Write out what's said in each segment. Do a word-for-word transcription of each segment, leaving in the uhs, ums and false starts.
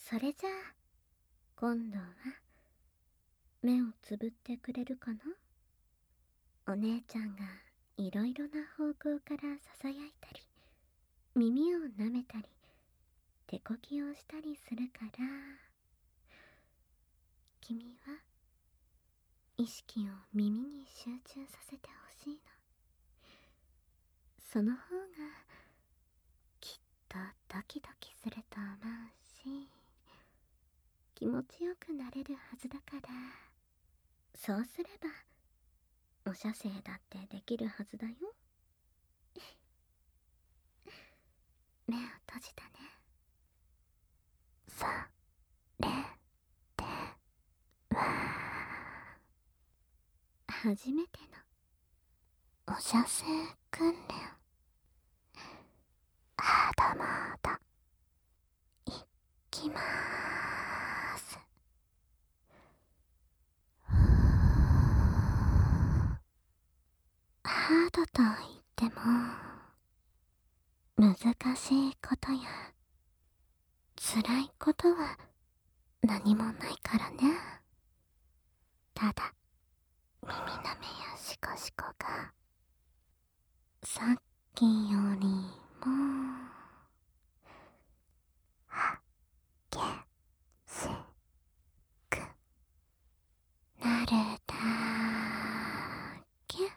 それじゃあ今度は目をつぶってくれるかな。お姉ちゃんがいろいろな方向からささやいたり、耳を舐めたり、手こきをしたりするから、君は意識を耳に集中させてほしいの。その方がきっとドキドキすると思うし、気持ちよくなれるはずだから、そうすればお射精だってできるはずだよ。目を閉じたね。それでは初めてのお射精訓練、ハードモードいきまーす。ハードと言っても難しいことや辛いことは何もないからね。ただ耳の目やシコシコがさっきよりも激しくなるだけ。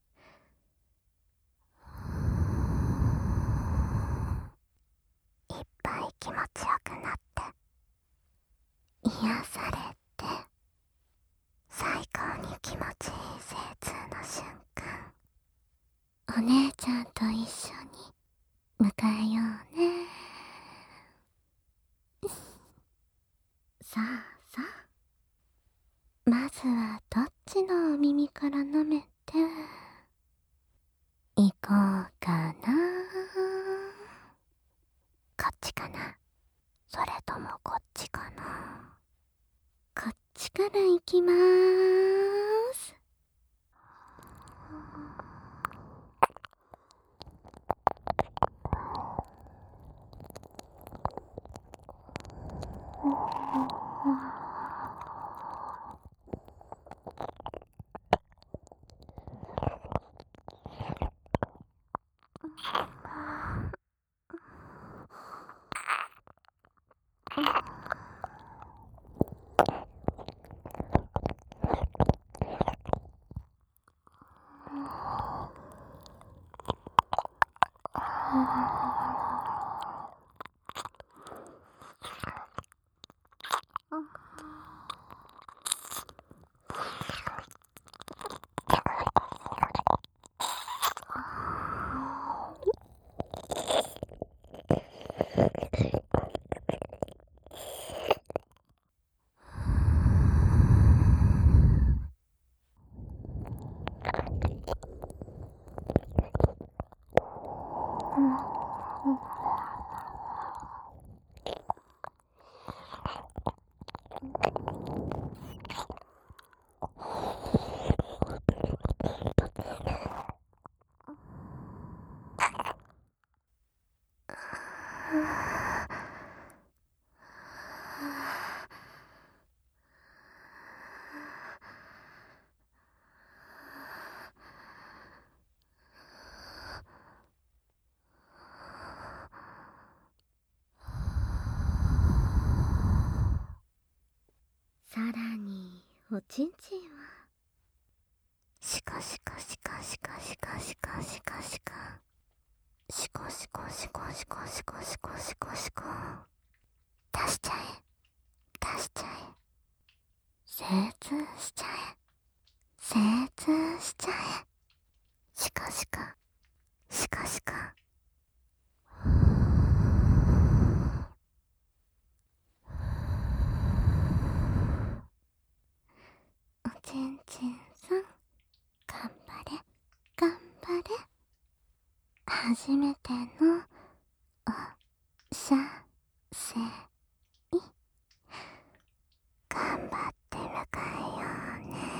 いっぱい気持ちよくなって癒されて、最高に気持ちいい精通の瞬間、お姉ちゃんと一緒に迎えようね。さあさあ、まずはどっちのお耳から舐めていこうかな。こっちかな、それともこっちかな。こっちからいきまーす。さらにおちんちんはシコシコシコシコシコシコシコシコシコシコシコシコシコシコシコシコ出しちゃえ、出しちゃえ、精通しちゃえ、精通しちゃえ、シコシコシコシコ。おちんちんさん、頑張れ頑張れ。初めてのお射精、頑張って迎えようね。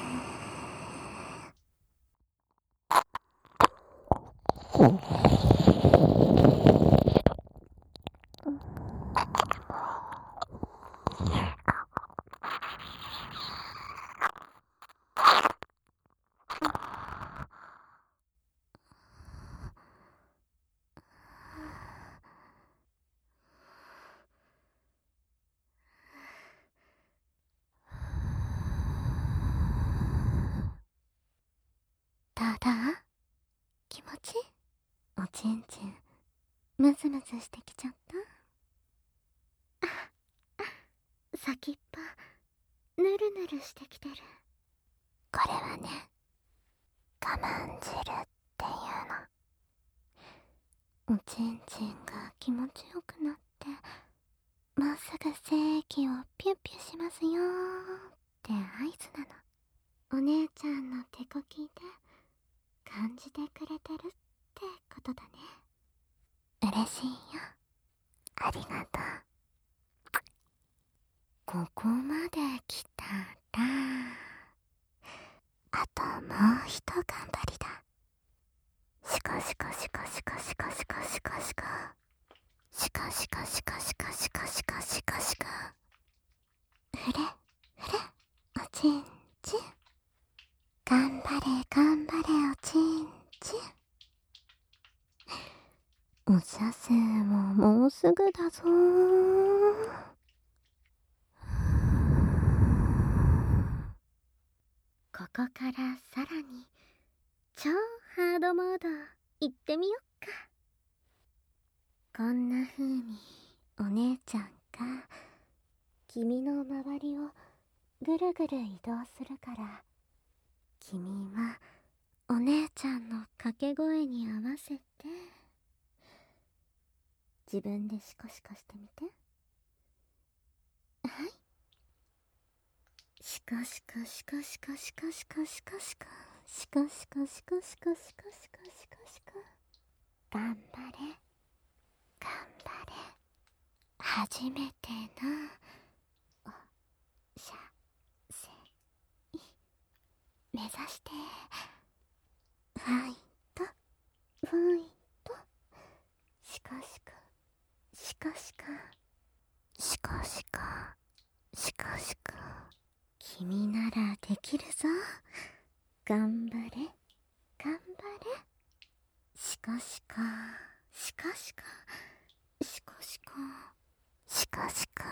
ムズムズしてきちゃった。先っぽぬるぬるしてきてる。これはね、我慢汁っていうの。おちんちんが気持ちよくなってもうすぐ精液をピュッピュしますよーって合図なの。お姉ちゃんの手こきで感じてくれてるってことだね。嬉しいよ。ありがとう。ここまで来たら、あともうひと頑張りだ。シコシコシコシコシコシコシコシコシコシコシコシコシコシコシコシコふれふれおちんちん。頑張れ頑張れおちんちん。お射精ももうすぐだぞー。ここからさらに超ハードモード行ってみよっか。こんな風にお姉ちゃんが君の周りをぐるぐる移動するから、君はお姉ちゃんの掛け声に合わせて自分でシコシコしてみて。はい。シコシコシコシコシコシコシコシコシコシコシコシコシコシコシコシコ。頑張れ頑張れ。初めてのおしゃせい目指して。ファイトファイト。シコシコシコシコシコシコシコシコ。君ならできるぞ。頑張れ頑張れ。シコシコシコシコシコシコシコシコ。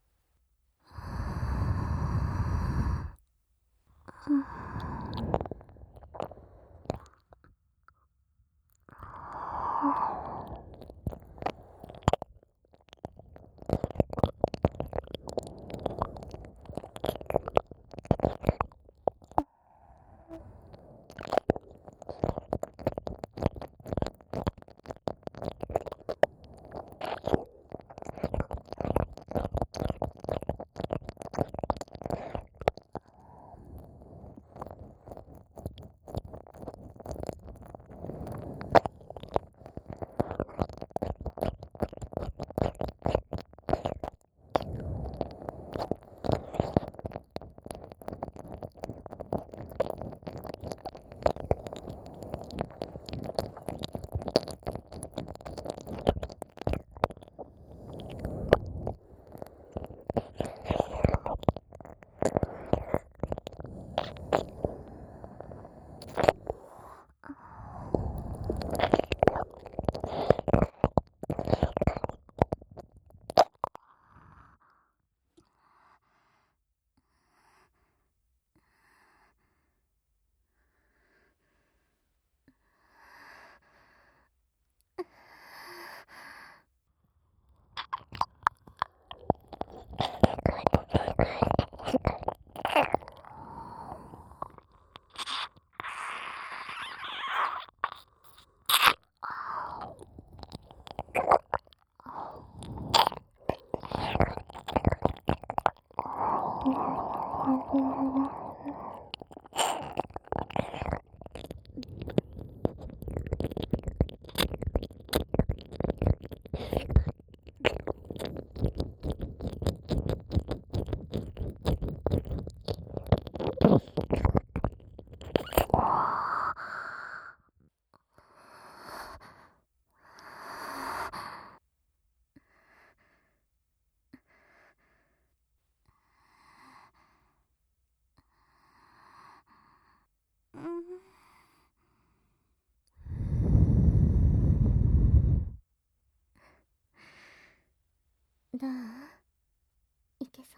どう？いけそう？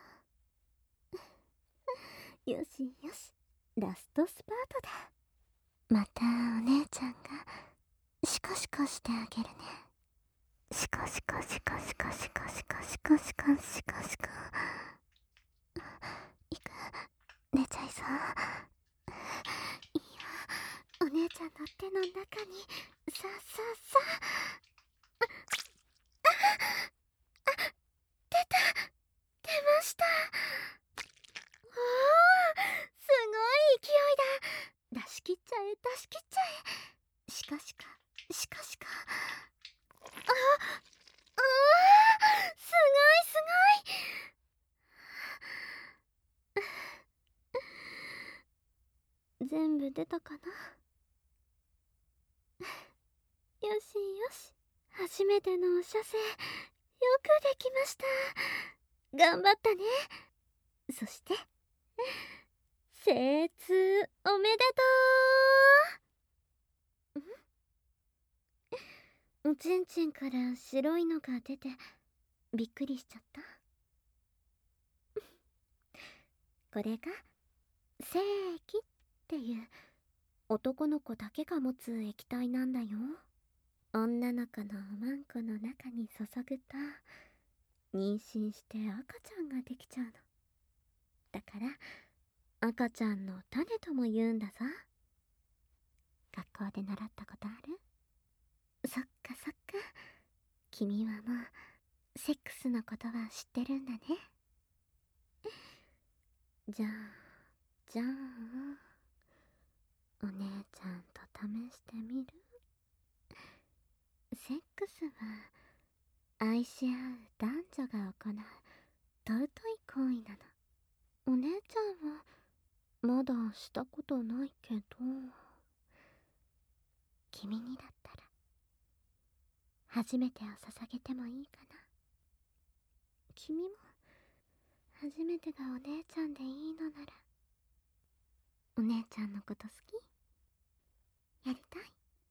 よしよし、ラストスパートだ。またお姉ちゃんがシコシコしてあげるね。 しかしかしかしかしかしかしかしかしかしか。いく、寝ちゃいそう。いや、お姉ちゃんの手の中に、さささ。出た、出ました。おー、すごい勢いだ。出し切っちゃえ、出し切っちゃえ。しかしか、しかしか。あ、あー、すごいすごい。全部出たかな。よしよし、初めてのお射精、よくできました。頑張ったね。そして精通おめでとう。ん？おちんちんから白いのが出てびっくりしちゃった。これが精液っていう男の子だけが持つ液体なんだよ。女の子のおまんこの中に注ぐと妊娠して赤ちゃんができちゃうの。だから赤ちゃんの種とも言うんだぞ。学校で習ったことある？そっかそっか、君はもうセックスのことは知ってるんだね。じゃあじゃあお姉ちゃんと試してみる？セックスは愛し合う男女が行う尊い行為なの。お姉ちゃんはまだしたことないけど、君にだったら初めてを捧げてもいいかな。君も初めてがお姉ちゃんでいいのなら、お姉ちゃんのこと好き？やりたい？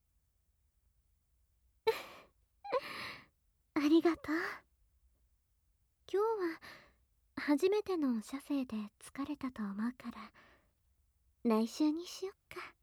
ありがとう。今日は初めてのお射精で疲れたと思うから、来週にしよっか。